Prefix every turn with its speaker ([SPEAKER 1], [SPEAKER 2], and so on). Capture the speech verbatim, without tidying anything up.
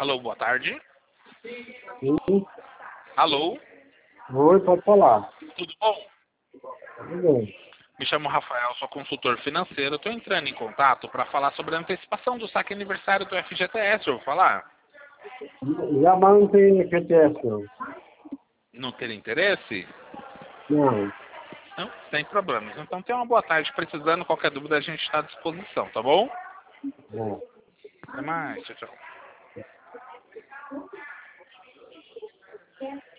[SPEAKER 1] Alô, boa tarde.
[SPEAKER 2] Sim.
[SPEAKER 1] Alô,
[SPEAKER 2] Oi, pode falar.
[SPEAKER 1] tudo bom?
[SPEAKER 2] Tudo bem.
[SPEAKER 1] Me chamo Rafael, sou consultor financeiro. Estou entrando em contato para falar sobre a antecipação do saque aniversário do F G T S. Eu vou falar?
[SPEAKER 2] Jamais não tem F G T S, não.
[SPEAKER 1] Não ter interesse?
[SPEAKER 2] Não.
[SPEAKER 1] Não, sem problemas. Então tenha uma boa tarde. Precisando, qualquer dúvida a gente está à disposição, tá bom?
[SPEAKER 2] Bom.
[SPEAKER 1] Até mais. Tchau, tchau.